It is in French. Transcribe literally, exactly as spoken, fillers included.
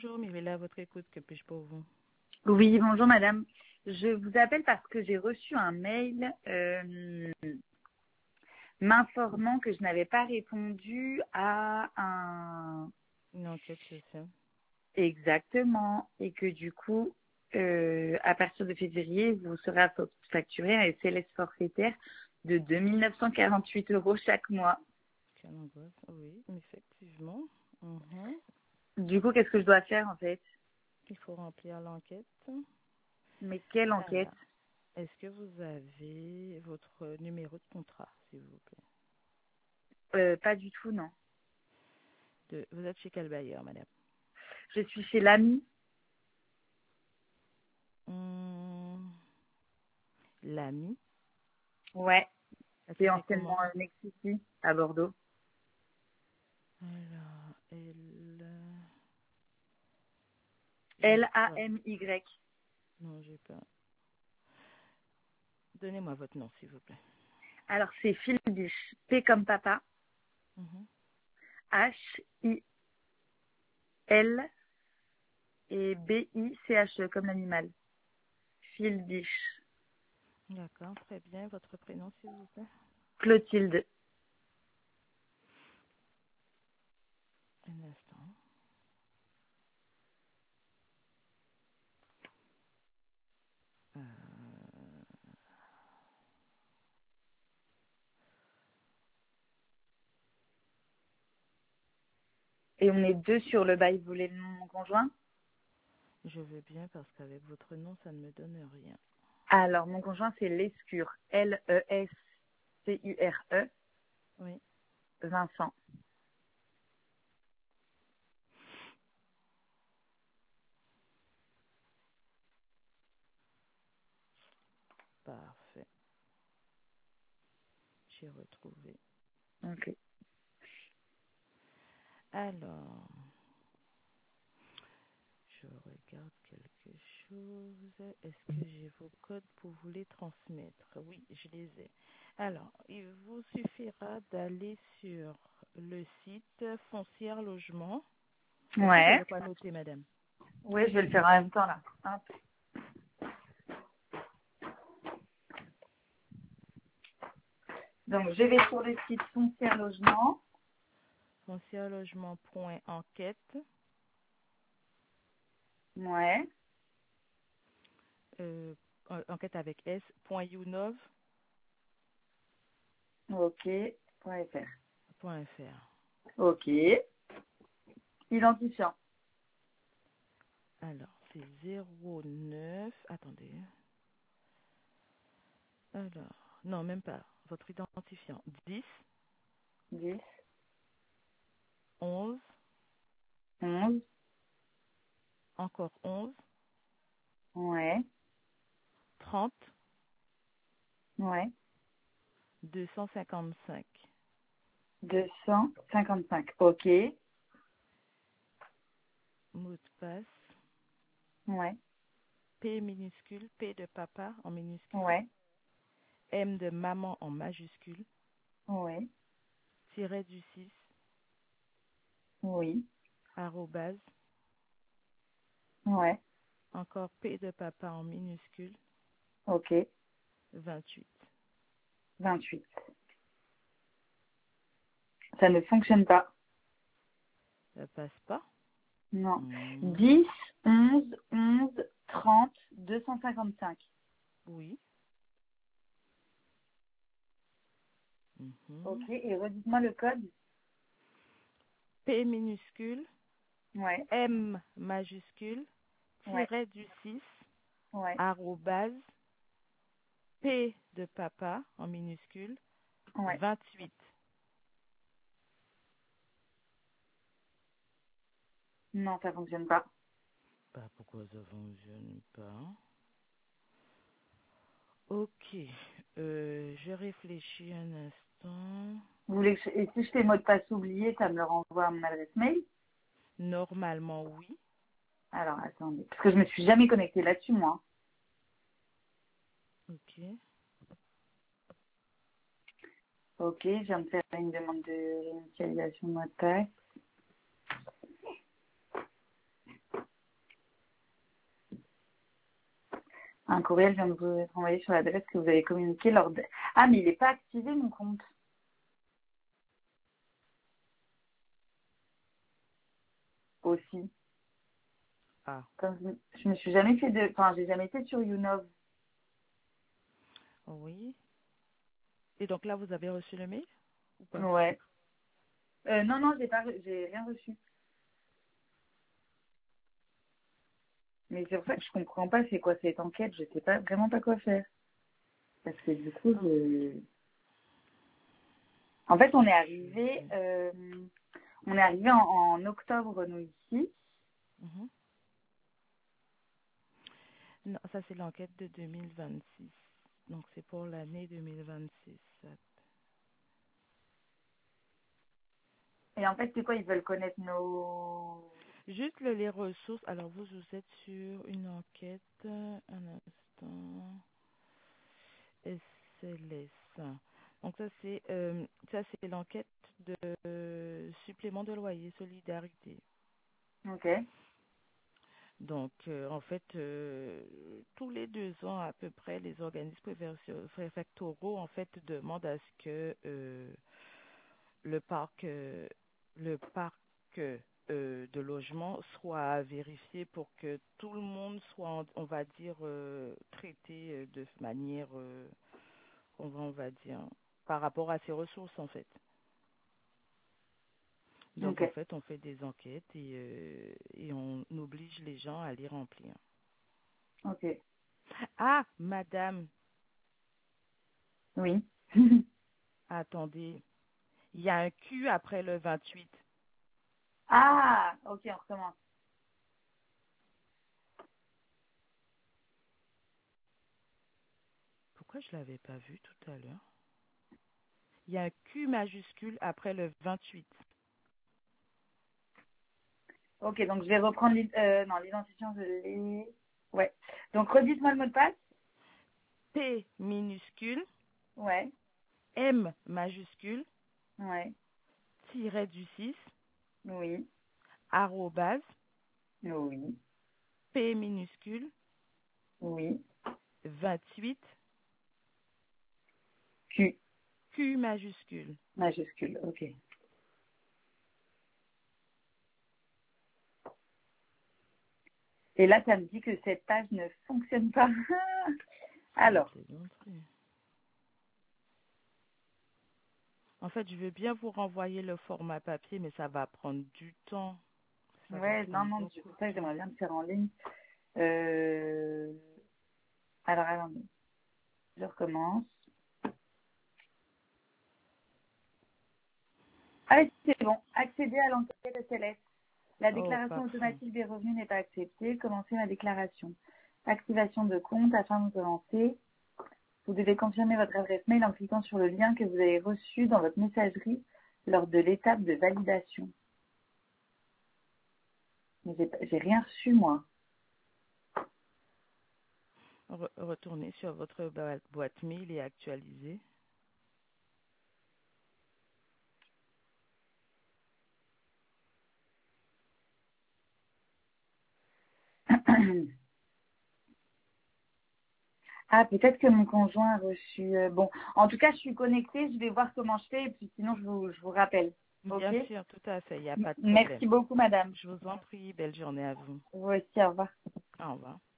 Bonjour, Mirella, à votre écoute, que puis-je pour vous? Oui, bonjour madame. Je vous appelle parce que j'ai reçu un mail euh, m'informant que je n'avais pas répondu à un Une enquête, c'est ça. exactement et que du coup, euh, à partir de février, vous serez facturé un S L S forfaitaire de deux mille neuf cent quarante-huit euros chaque mois. Quelle angoisse. Oui, effectivement. Mhm. Du coup, qu'est-ce que je dois faire en fait? Il faut remplir l'enquête. Mais quelle enquête? Alors, est-ce que vous avez votre numéro de contrat, s'il vous plaît? euh, Pas du tout, non. De, vous êtes chez quel bailleur, madame? Je suis chez l'ami. Hum, L'ami. Ouais, Ça c'est s'écrit anciennement comment? un Nexity à Bordeaux. Alors, elle... J'ai pas... L A M Y. Non, j'ai pas... Donnez-moi votre nom, s'il vous plaît. Alors, c'est Philbiche. P comme papa. Mhm. H I L et B I C H E comme l'animal. Philbiche. D'accord, très bien. Votre prénom, s'il vous plaît? Clotilde. Un instant. Euh, Et on est deux sur le bail. Vous voulez le nom de mon conjoint? Je veux bien parce qu'avec votre nom, ça ne me donne rien. Alors, mon conjoint, c'est Lescure. L E S C U R E. Oui, Vincent. parfait. J'ai retrouvé. Ok. Alors, je regarde quelque chose. Est-ce que j'ai vos codes pour vous les transmettre? Oui, je les ai. Alors, il vous suffira d'aller sur le site Foncière Logement. Est-ce que vous Ouais. avez quoi noter, madame? Oui, je vais le faire en même temps là. Hop. Donc, je vais sur le site Foncière Logement. Foncière Logement point enquête. Ouais. Euh, en- enquête avec S. Point Younov. Ok. Point F R. Point fr. Ok. Identifiant. Alors, c'est zéro neuf. Attendez. Alors, non, même pas. Votre identifiant. dix, dix, onze, onze. encore onze, Ouais. trente, Ouais. deux cent cinquante-cinq. deux cent cinquante-cinq. Ok. Mot de passe. Ouais. P minuscule. P de papa en minuscule. Ouais. M de maman en majuscule. Ouais. Tiret du six. Oui. Arrobase. Ouais. Encore P de papa en minuscule. Ok. vingt-huit. vingt-huit. Ça ne fonctionne pas. Ça passe pas? Non. Hmm, dix, onze, onze, trente, deux cent cinquante-cinq. Oui. Ok. Mhm. Et redites-moi le code. P minuscule. Ouais. M majuscule. Ouais. Tiret du six. Ouais. Arrobase. P de papa en minuscule. Ouais. vingt-huit. Non, ça fonctionne pas. Bah, pourquoi ça fonctionne pas? Ok. Euh, je réfléchis un instant. Vous voulez que je... Et si je fais mot de passe oublié, ça me le renvoie à mon adresse mail? Normalement, oui. Alors, attendez. Parce que je me suis jamais connectée là-dessus, moi. Ok. Ok, je viens de faire une demande de réinitialisation de mot de passe. Un courriel vient de vous être envoyé sur l'adresse que vous avez communiquée lors de... Ah, mais il n'est pas activé, mon compte. Aussi. Ah, Comme je, je me suis jamais fait de... Enfin, j'ai jamais été sur YouNov. oui. Et donc là, vous avez reçu le mail ou pas? Ouais. Euh, non, non, j'ai pas, re- j'ai rien reçu. Mais c'est pour ça que je comprends pas c'est quoi cette enquête. Je sais pas vraiment pas quoi faire. Parce que du coup, Ah, je... En fait, on est je arrivé, vais- euh, on est arrivé en, en octobre nous ici. Mhm. Non, ça c'est l'enquête de deux mille vingt-six. Donc c'est pour l'année deux mille vingt-six. ça. Et en fait, c'est quoi? Ils veulent connaître nos... Juste le- les ressources. Alors vous, vous êtes sur une enquête. Un instant. S L S. Donc ça c'est euh, ça c'est l'enquête de euh, supplément de loyer solidarité. Ok. Donc euh, en fait euh, tous les deux ans à peu près les organismes préfecto- préfectoraux en fait demandent à ce que euh, le parc euh, le parc euh, de logement soit vérifié pour que tout le monde soit on va dire euh, traité euh, de manière euh, on va, on va dire, par rapport à ses ressources, en fait. Donc, Ok. en fait, on fait des enquêtes et, euh, et on oblige les gens à les remplir. Ok. Ah, madame, Oui. attendez, il y a un Q après le vingt-huit. Ah, ok, on recommence. Pourquoi je ne l'avais pas vu tout à l'heure? Il y a un Q majuscule après le vingt-huit. Ok, donc je vais reprendre l'id- euh, non, l'identifiant, je l'ai. Ouais. Donc redites-moi le mot de passe. P minuscule, Ouais. M majuscule, Ouais. tiret du six, Oui. arrobase, Oui. P minuscule, Oui. vingt-huit, Q Q majuscule. majuscule. Ok. Et là, ça me dit que cette page ne fonctionne pas. C'est la Alors, plaisanterie. En fait, je veux bien vous renvoyer le format papier, mais ça va prendre du temps. Ça va ouais, non, prendre non, c'est beaucoup pour de ça que temps. j'aimerais bien le faire en ligne. Euh... Alors, attendez, je recommence. Ah, oui, c'est bon. Accéder à l'enquête S L S. La Oh, déclaration parfait. automatique des revenus n'est pas acceptée. Commencez ma déclaration. Activation de compte afin de vous lancer. Vous devez confirmer votre adresse mail en cliquant sur le lien que vous avez reçu dans votre messagerie lors de l'étape de validation. Mais j'ai pas- j'ai rien reçu, moi. Re- retournez sur votre ba- boîte mail et actualisez. Ah, peut-être que mon conjoint a reçu. euh, bon, en tout cas, je suis connectée. Je vais voir comment je fais et puis sinon, je vous, je vous rappelle. Ok. Bien sûr, tout à fait, il n'y a M- pas de Merci problème. beaucoup, madame. Je vous en prie, belle journée à vous. Vous aussi, au revoir. Au revoir.